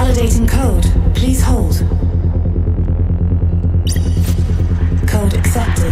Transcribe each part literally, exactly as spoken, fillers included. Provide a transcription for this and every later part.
Validating code. Please hold. Code accepted.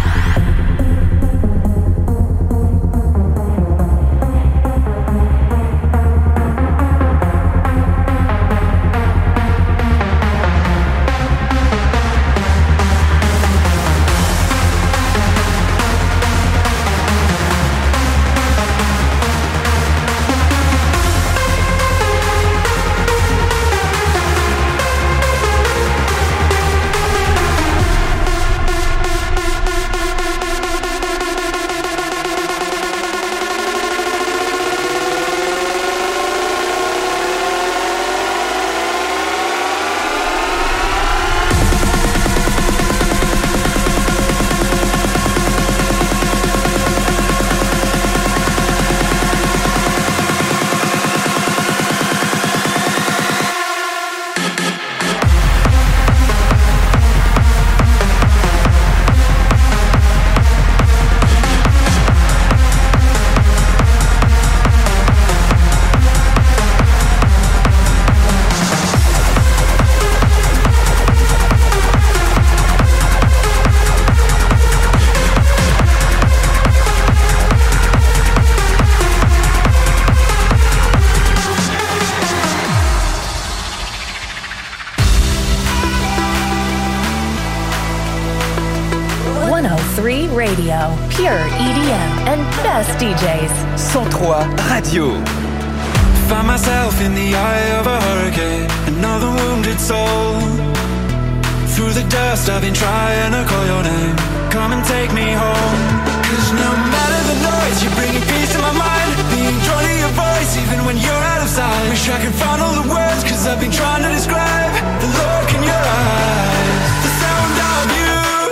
Radio, pure E D M and best D Js. cent trois Radio. Find myself in the eye of a hurricane, another wounded soul. Through the dust I've been trying to call your name. Come and take me home. Cause no matter the noise, you're bringing peace to my mind. Being drawn to your voice even when you're out of sight. Wish I could find all the words, cause I've been trying to describe the look in your eyes, the sound of you.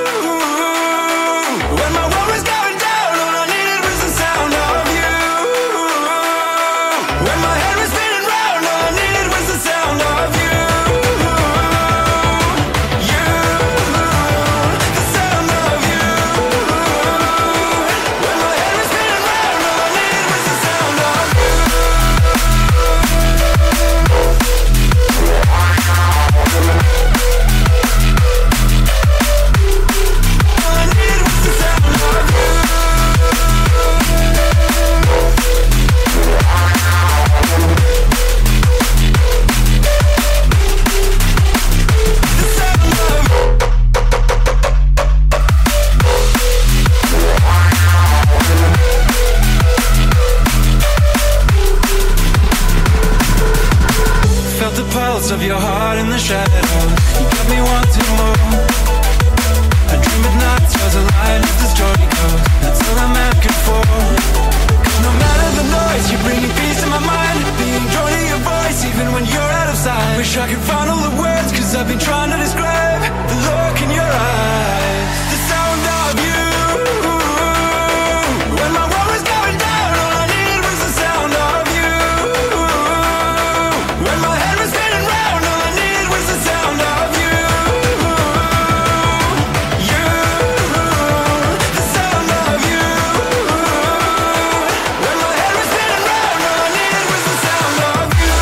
When my world was going down, all I needed was the sound of you. When my head was spinning round, all I needed was the sound of you. You, the sound of you. When my head was spinning round, all I needed was the sound of you. Of your heart in the shadows, you got me wanting more. I dream at night, you're the light of the story goes. That's all I'm asking for. Cause no matter the noise, you're bringing peace to my mind. Being drawn to your voice even when you're out of sight. Wish I could find all the words, cause I've been trying to describe the look in your eyes, the sound of you. When my world was going down, all I needed was the sound of you. When my head was spinning round, all I needed was the sound of you. You, the sound of you. When my head was spinning round, all I needed was the sound of you.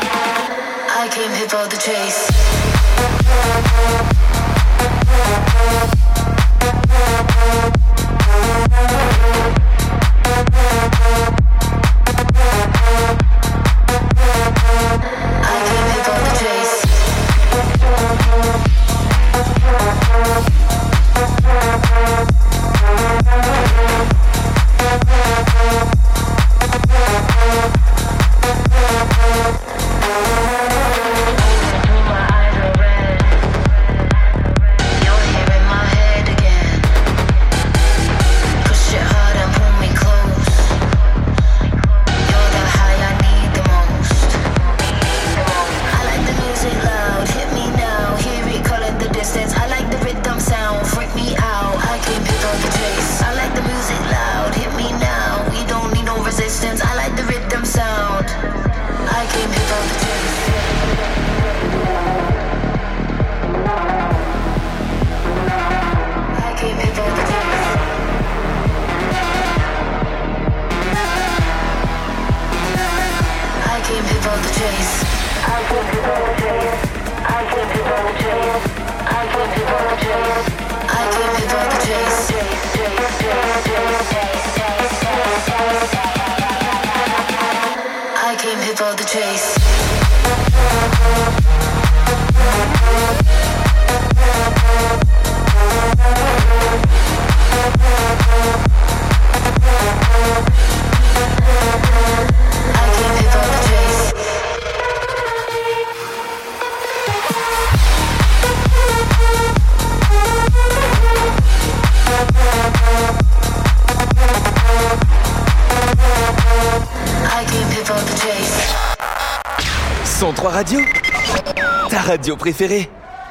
For the chase. cent trois Radio, ta radio préférée.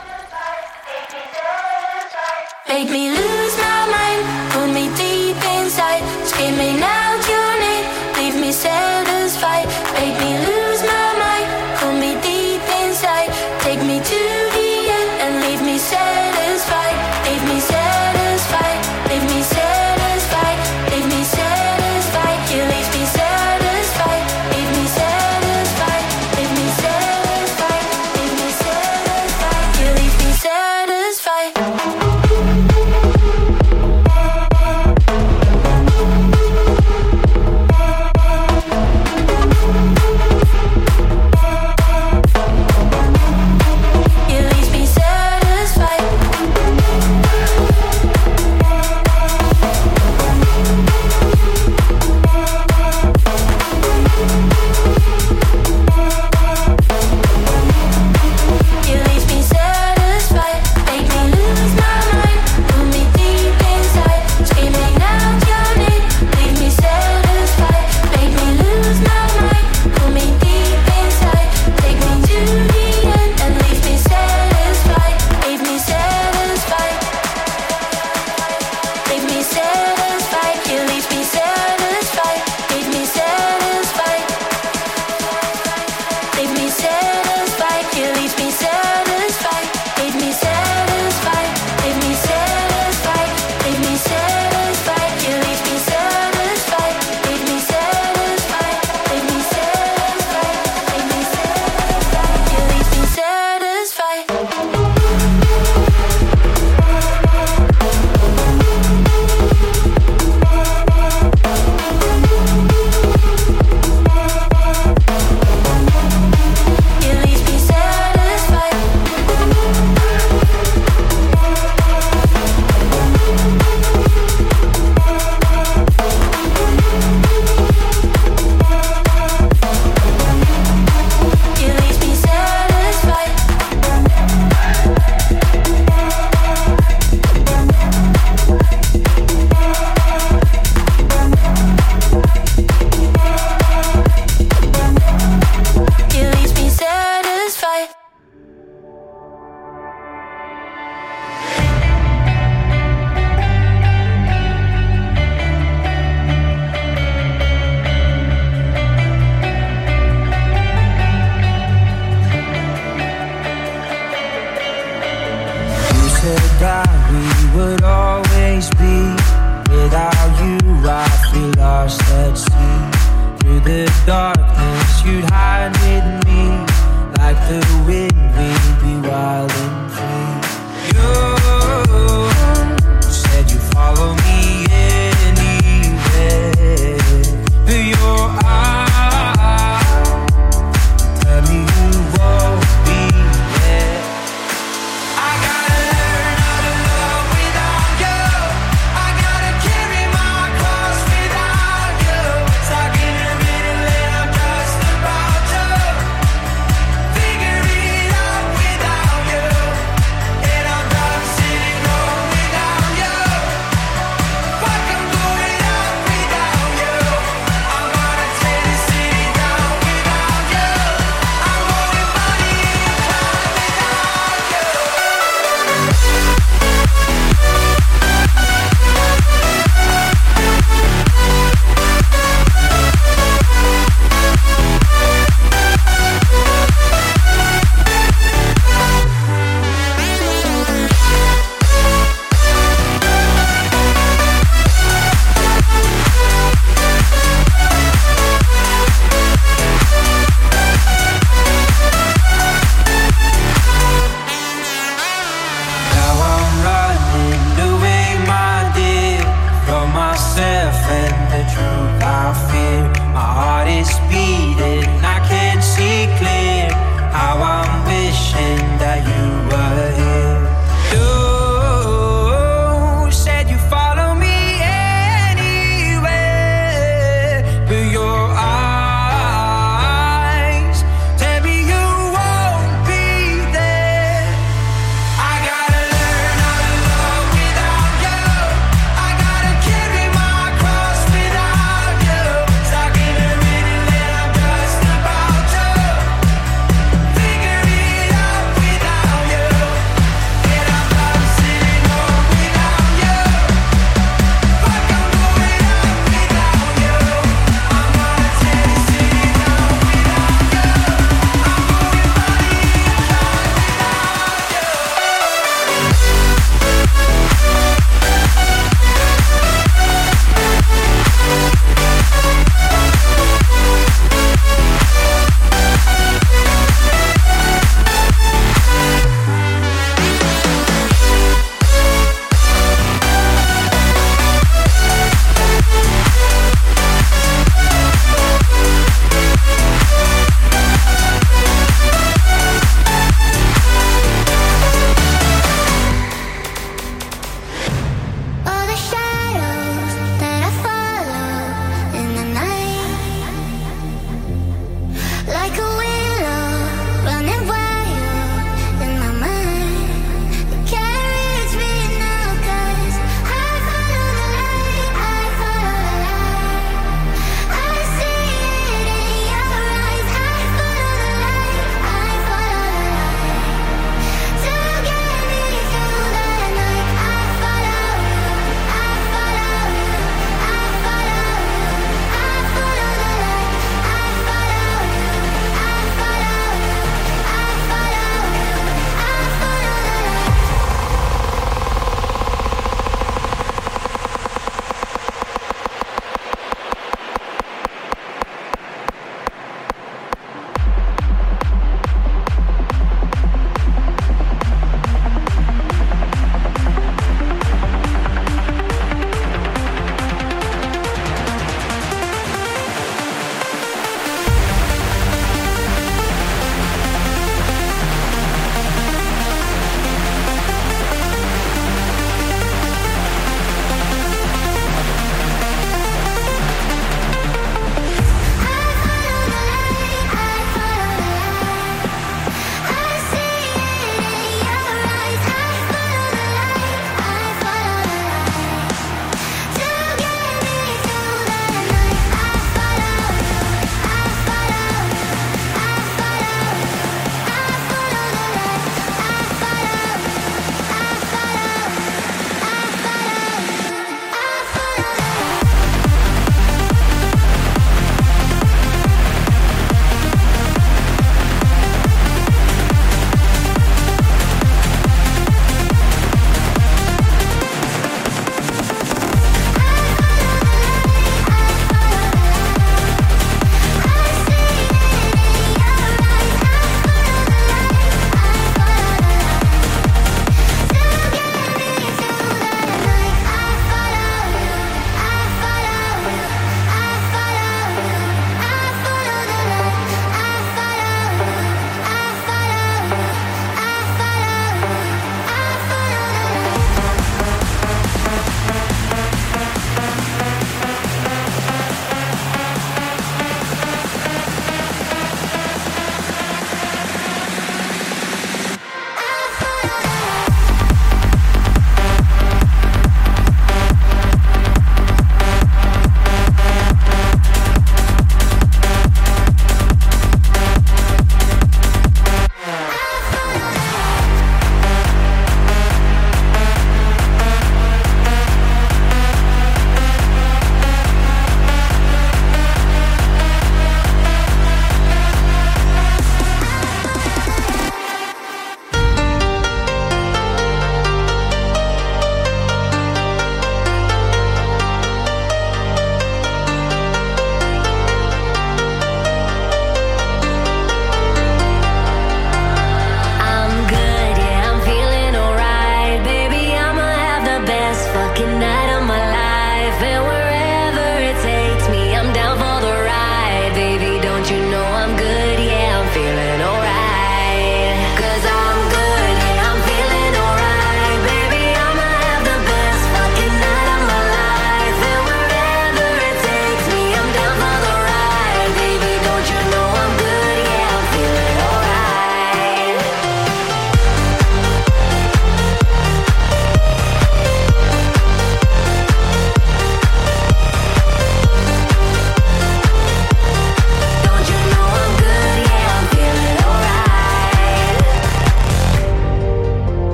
Make me lose my mind, pull me deep inside, screaming out your name, leave me satisfied. Make me lose my mind, pull me deep inside, take me to the end and leave me satisfied, leave me satisfied, leave me satisfied, leave me satisfied, you leave me satisfied, leave me satisfied, leave me satisfied, leave me satisfied, you leave me satisfied.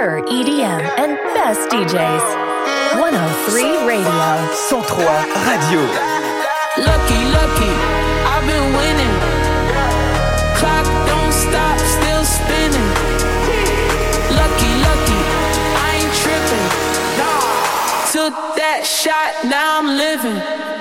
pure E D M and best D Js. one oh three Radio. cent trois Radio. Lucky, lucky, I've been winning. Clock don't stop, still spinning. Lucky, lucky, I ain't tripping. Took that shot, now I'm living.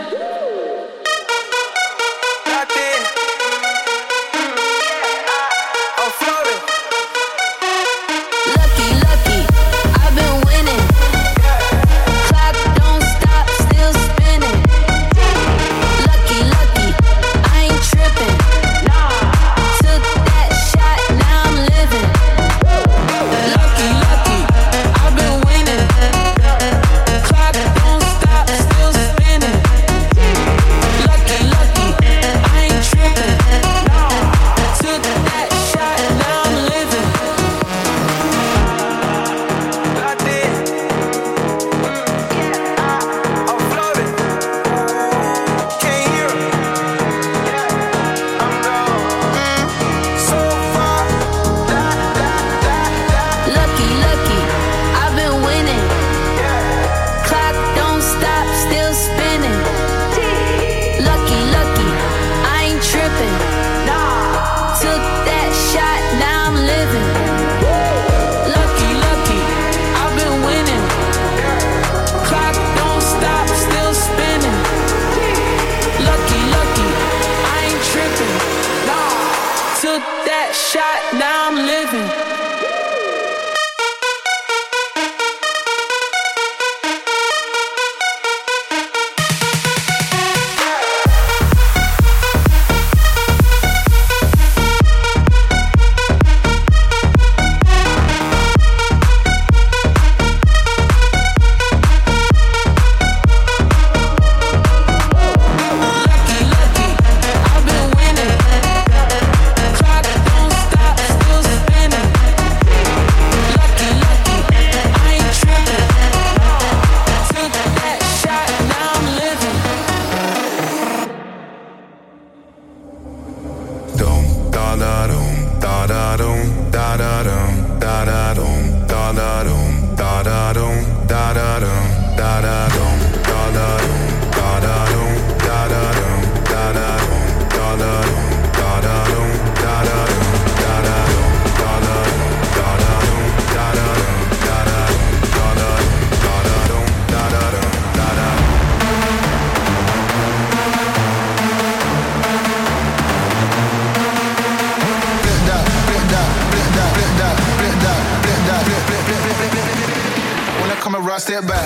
Step back.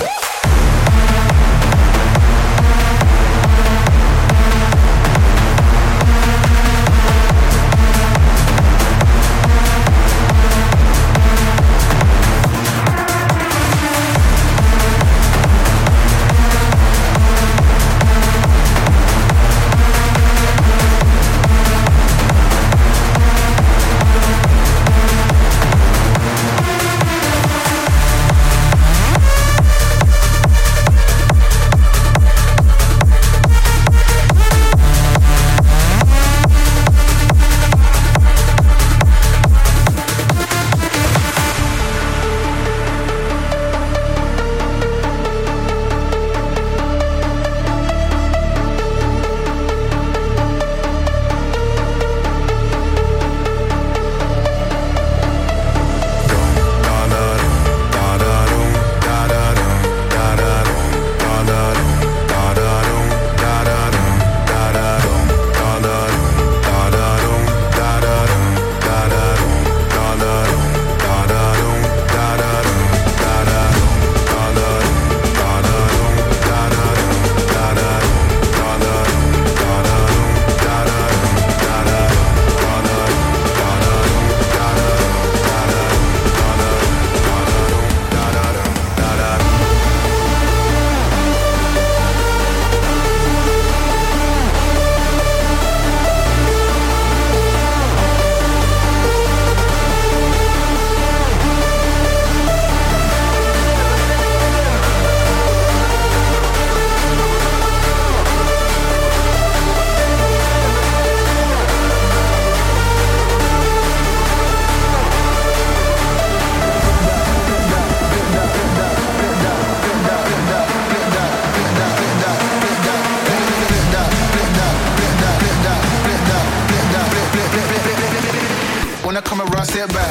When I come around, step back.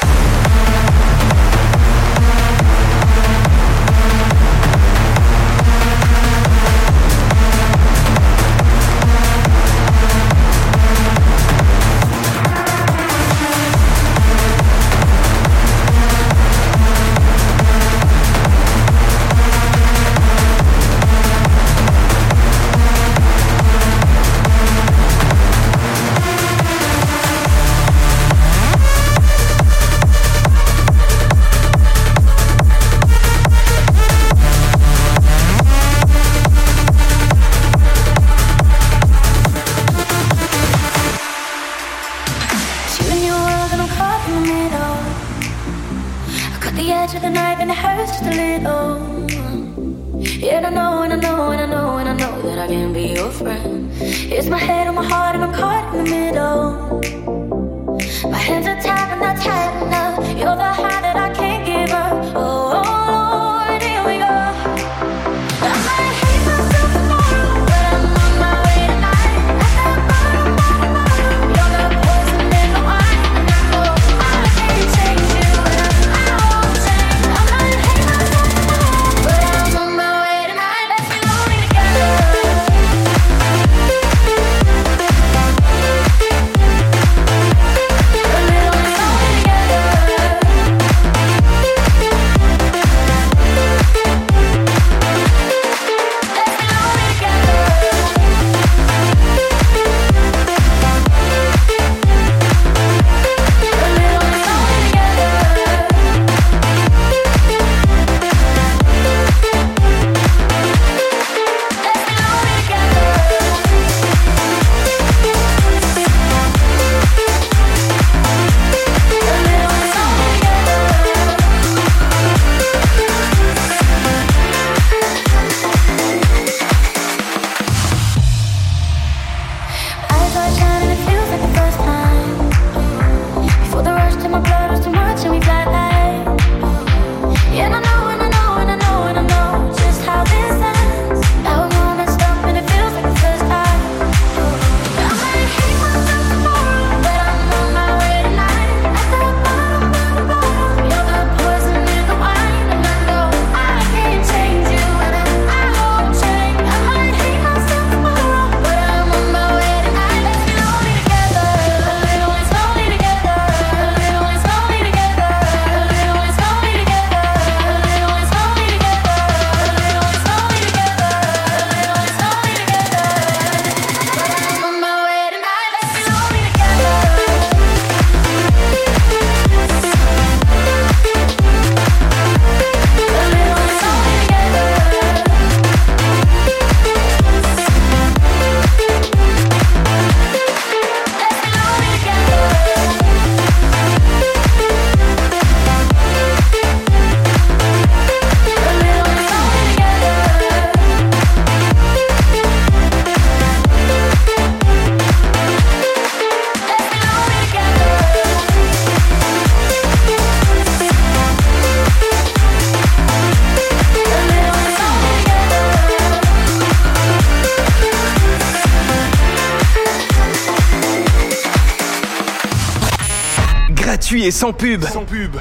gratuit et sans pub. Sans pub.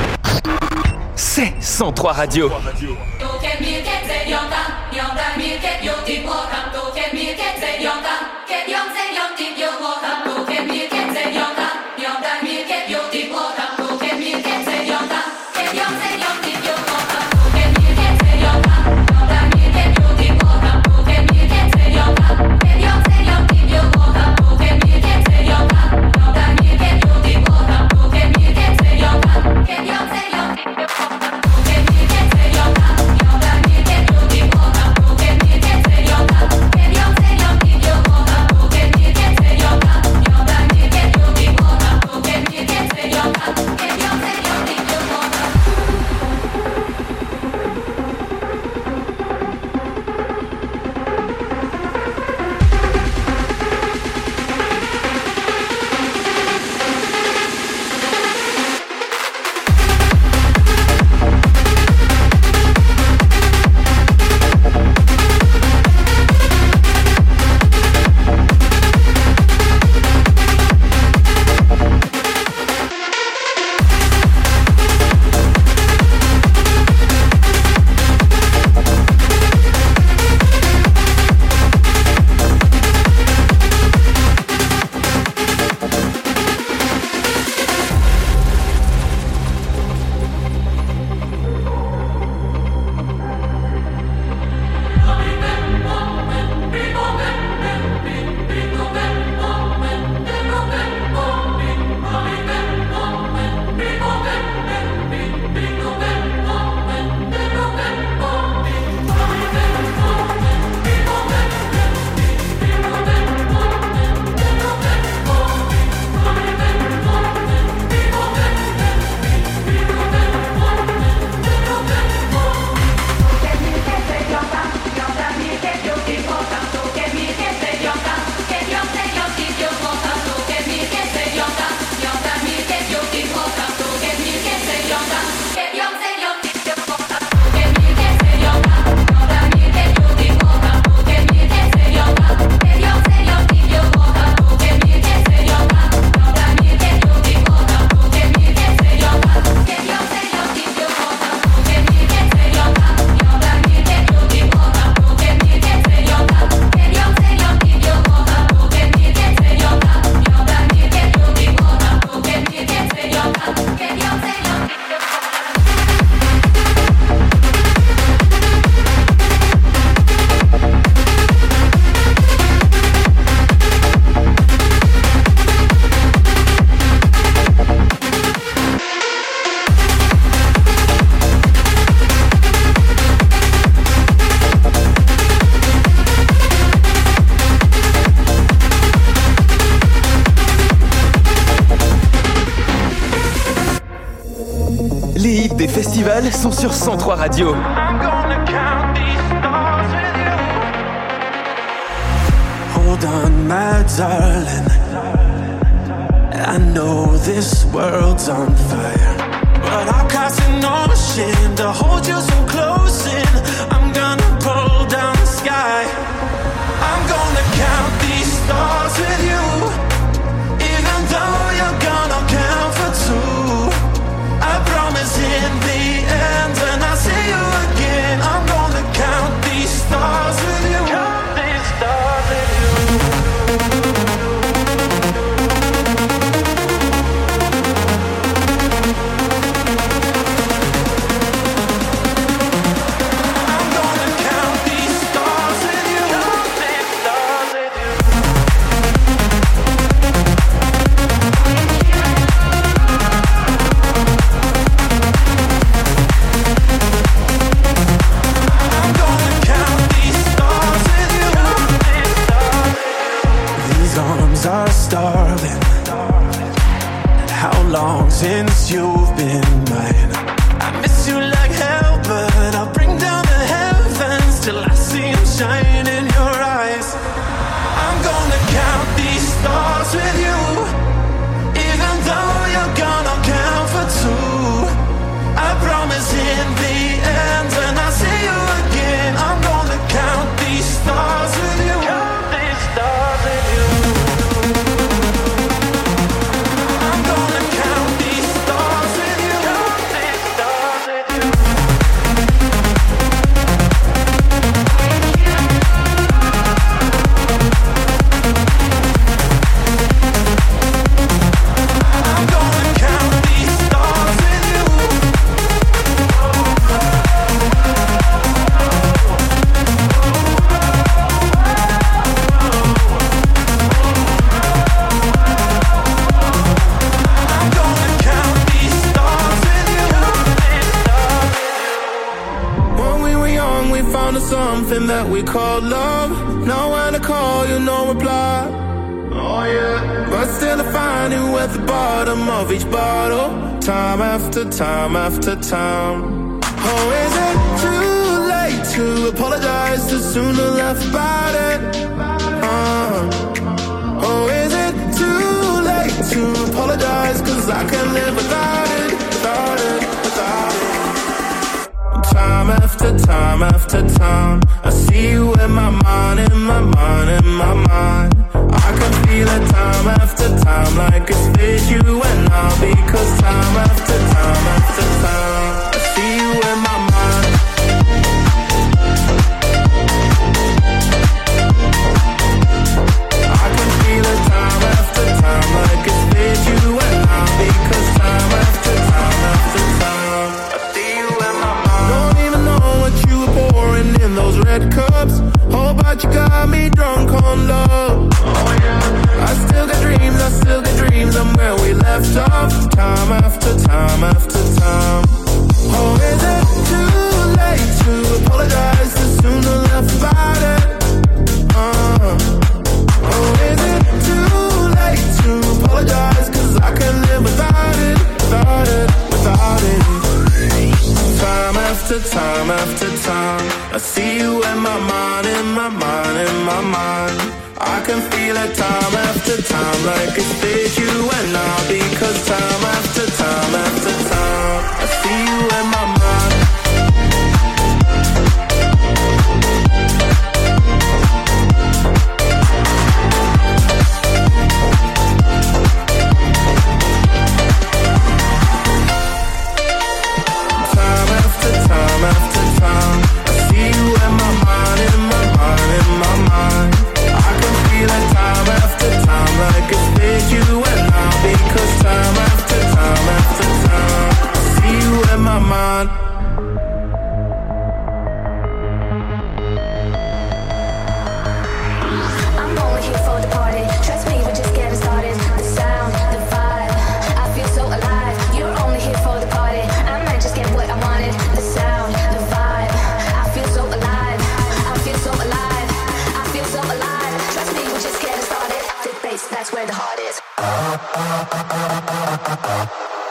C'est cent trois Radio. Young Les hits des festivals sont sur cent trois Radio. Hold on, my darling, I know this world's on fire, but I'll cast an ocean to hold you so close in. I'm gonna pull down the sky. I'm gonna count these stars with you, even though you're gonna count for two. I promise in the end, when I see you again, I'm gonna count these stars with you. Count these stars with you. Are starving. How long since you've been mine? I miss you like hell, but I'll bring down the heavens till I see them shine in your eyes. I'm gonna count these stars with you, even though you're gonna count for two. I promise in the end, when I see you again, I'm gonna count these stars with you. Count these stars with you. Something that we call love. Know when to call you, no reply. Oh yeah. But still I find you at the bottom of each bottle, time after time after time. Oh, is it too late to apologize? Too soon to laugh about it. uh. Oh, is it too late to apologize? Cause I can't live without it, without it, without it. Time after time after time, I see you in my mind, in my mind, in my mind. I can feel it time after time, like it's with you and I. Because time after time after time, I see you in my mind. I can feel it time after time, like it's with you and I. Because time after time after time, I see you in my mind. Don't even know what you were pouring in those red cups. Oh, but you got me drunk on love. Oh yeah. I still got dreams, I still got dreams. I'm where we left off, time after time after time. Oh, is it too late to apologize? Too soon to laugh about it. Uh. Oh, is it too late to apologize? Cause I can't live without it, without it, without it. Time after time after time, I see you in my mind, in my mind, in my mind. I can feel it time after time, like it's with you and I. Because time after time after time, I see you in my mind. Time after time after time, I see you in my mind, in my mind, in my mind. I can feel it time after time, like it's with you and I. Because time after time after time, I see you in my mind. I'm only here for the party. Trust me, we're just getting started. The sound, the vibe, I feel so alive. You're only here for the party. I might just get what I wanted. The sound, the vibe, I feel so alive. I feel so alive. I feel so alive. Trust me, we're just getting started. The bass, that's where the heart is.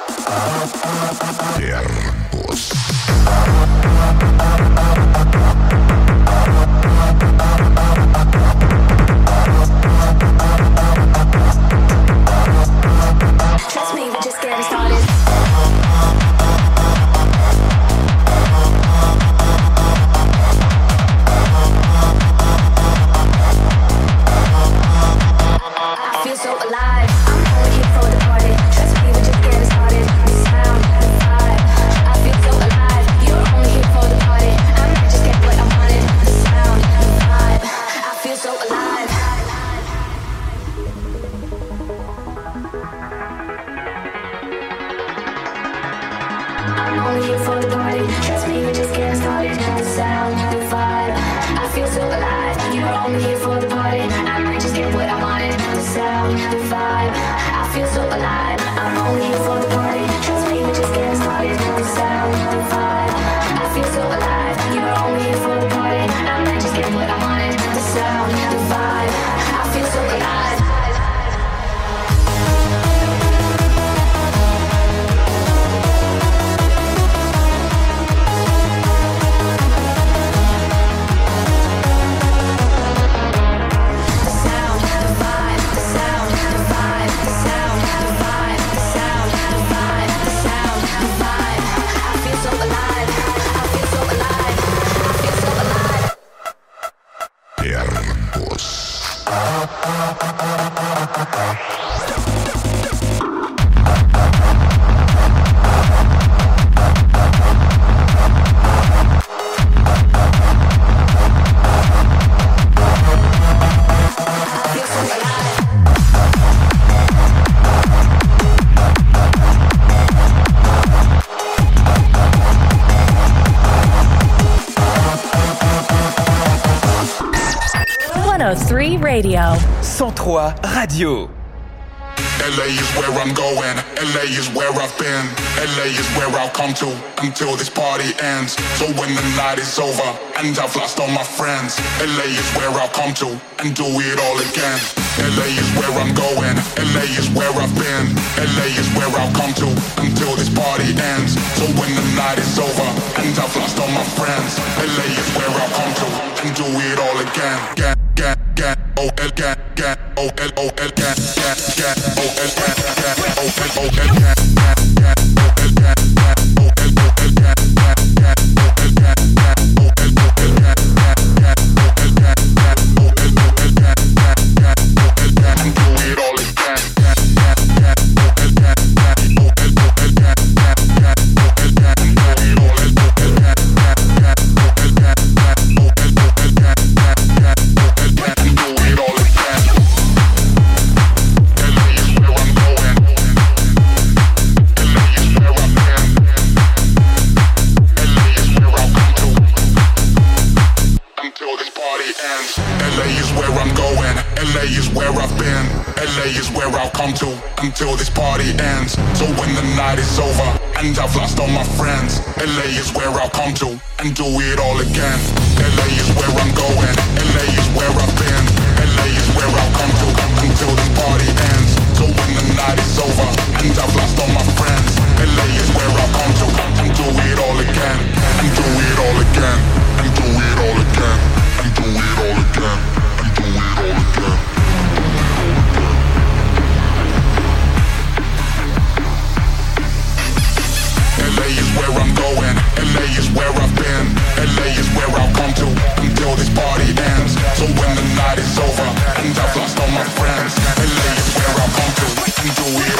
Radio. cent trois Radio. L A is where I'm going, L A is where I've been, L A is where I'll come to until this party ends. So when the night is over and I've lost all my friends, L A is where I'll come to and do it all again. L A is where I'm going, L A is where I've been, L A is where I'll come to until this party ends. So when the night is over and I've lost all my friends, L A is where I'll come to and do it all again. Again, again, again, oh, again, again, oh, L O L, again, again, again, oh, L, again, again, oh, L, oh, L, again, again, again, oh, L, again, again, oh, L, oh, L, again, again, again, oh, L, again, again, oh, L, oh, L, again, again, oh, L, oh, L, again, again, oh, L, again, and do it all again, again, again, oh, L, again, again, oh, L, oh, L, again, again, oh, L, again, and do it all, L, oh, L, again, again, oh, L, again, again, oh, L, oh, L, again, again, oh, L, again, and do it all again. L A is where I'm going. L A is where I've been. L A is where I'll come to until this party ends. L A is where I'm going. L A is where I've been. L A is where I'll come to until this party ends. So when the night is over and I've lost all my friends, L A is where I'll come to and do it all again. L A is where I'm going. L A is where I've been. L A is where I'll come to until this party ends. So when the night is over and I've lost all my friends, L A is where I'll come to and do it all again. And do it all again. And do it all again. And do it all again. And do it all again. L A is where I'm going, L A is where I've been, L A is where I'll come to until this party ends. So when the night is over and I've lost all my friends, L A is where I'll come to and do it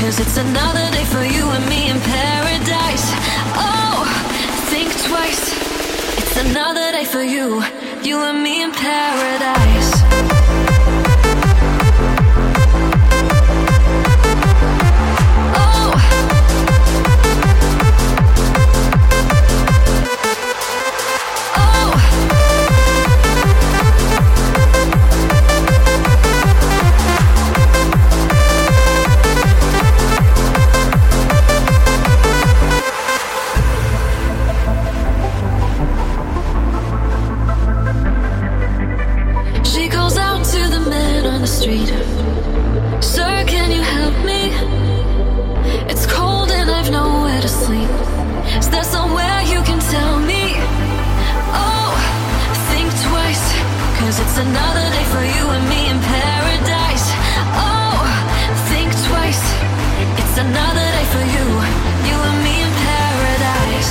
'cause it's another day for you and me in paradise. Oh, think twice. It's another day for you, you and me in paradise. Street. Sir, can you help me? It's cold and I've nowhere to sleep. Is there somewhere you can tell me? Oh, think twice, 'cause it's another day for you and me in paradise. Oh, think twice. It's another day for you, you and me in paradise.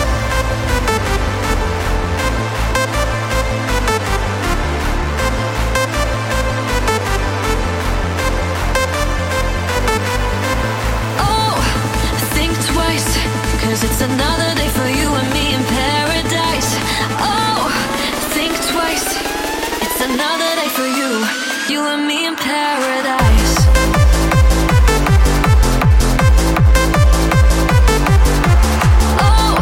Cause it's another day for you and me in paradise. Oh, think twice. It's another day for you, you and me in paradise. Oh,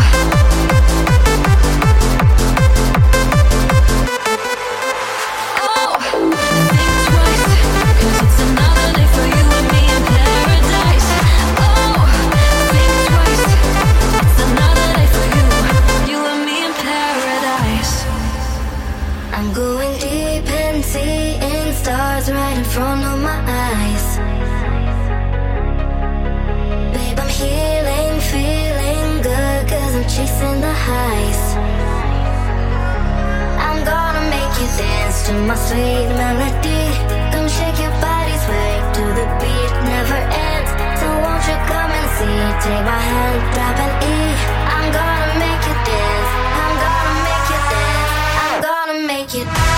oh, think twice. Cause it's another day for you and me in paradise. Oh, think twice. Another day for you, you and me in paradise. I'm going deep and seeing stars right in front of my eyes. Babe, I'm healing, feeling good, 'cause I'm chasing the highs. I'm gonna make you dance to my sweet melody. Come shake your body, sway to the beat, never ends. So won't you come and see? Take my hand, grab an E. I'm gonna make you dance. I'm gonna make you dance. I'm gonna make you dance.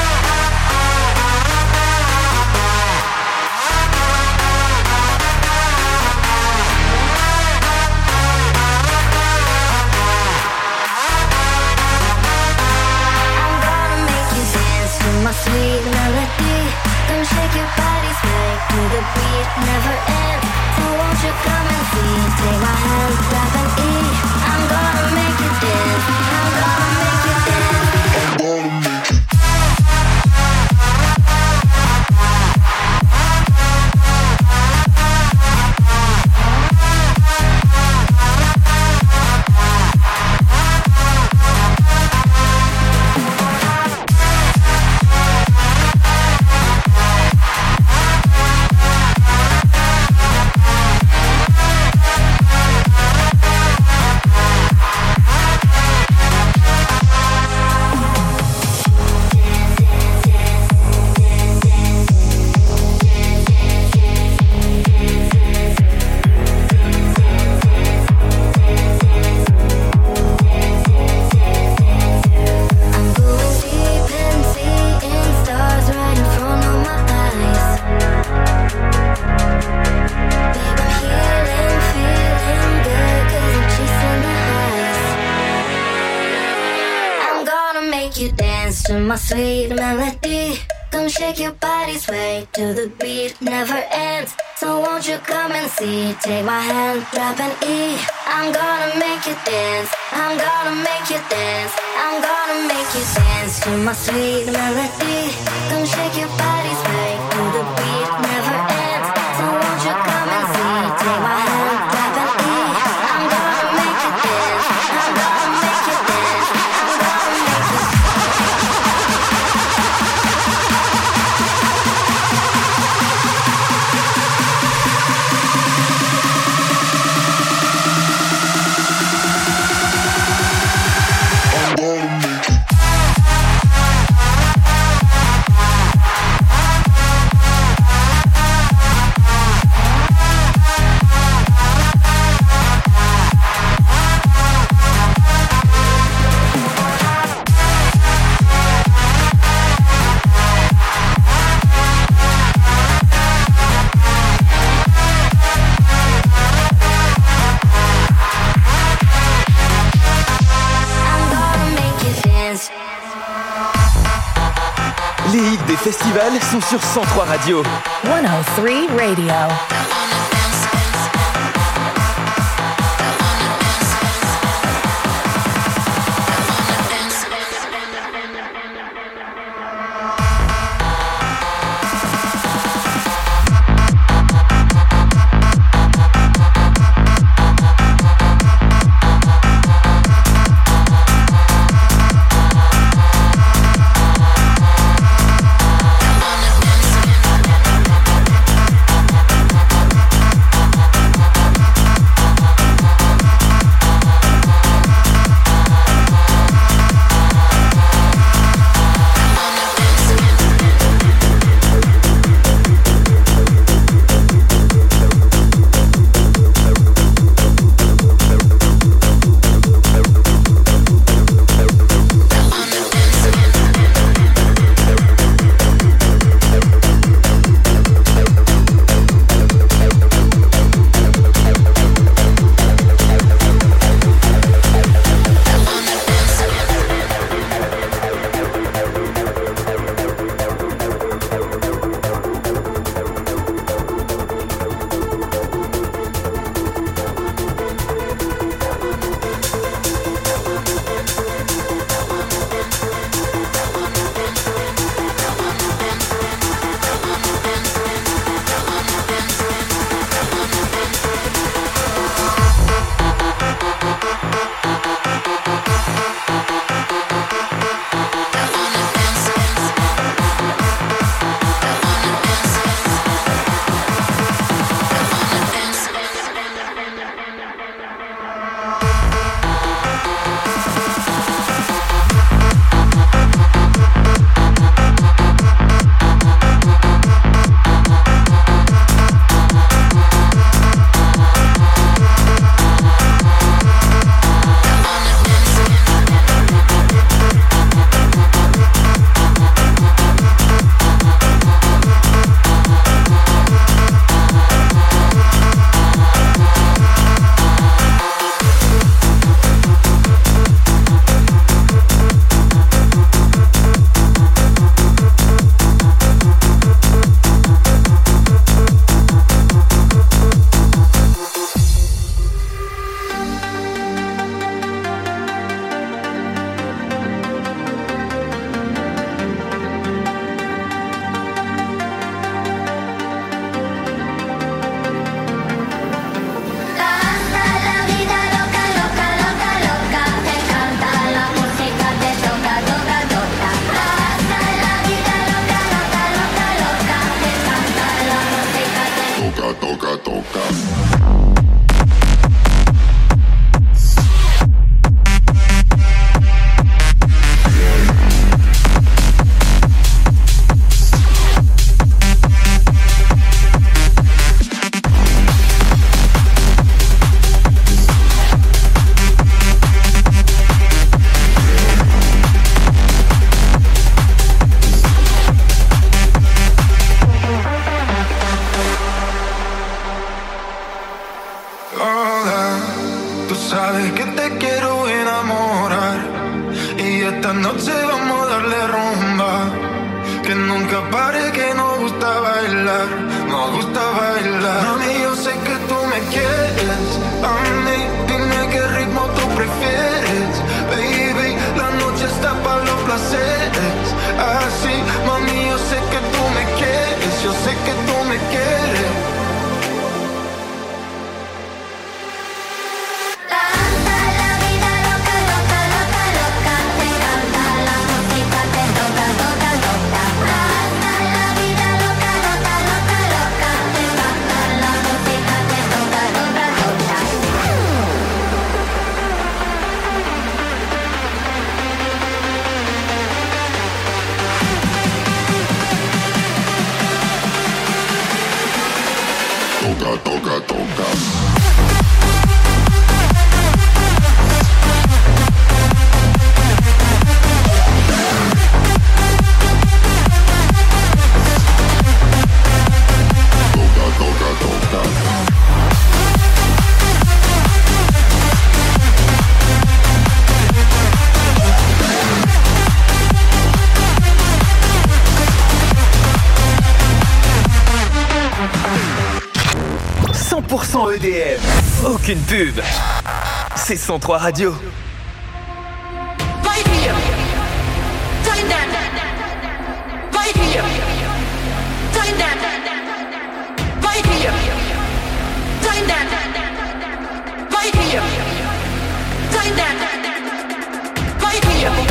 My sweet melody, come shake your body, sway to the beat, never ends. So won't you come and see? Take my hand, grab an E. I'm gonna make you dance. I'm gonna make you dance. I'm gonna make you. My sweet melody, come shake your body, sway to the beat, never ends. So won't you come and see? Take my hand, grab an E. I'm gonna make you dance. I'm gonna make you dance. I'm gonna make you dance to my sweet melody. Come shake your body, sway to the beat, never ends. So won't you come and see? Take my hand, grab an E. I'm gonna make you dance. I'm gonna make you dance. I'm gonna make you dance. I'm gonna make you des festivals sont sur cent trois Radio. one oh three Radio. pour cent E D M. Aucune pub. C'est cent trois Radio. Right here. Time down. Right here. Time down. Right here. Time down. Right here. Time down. Right here.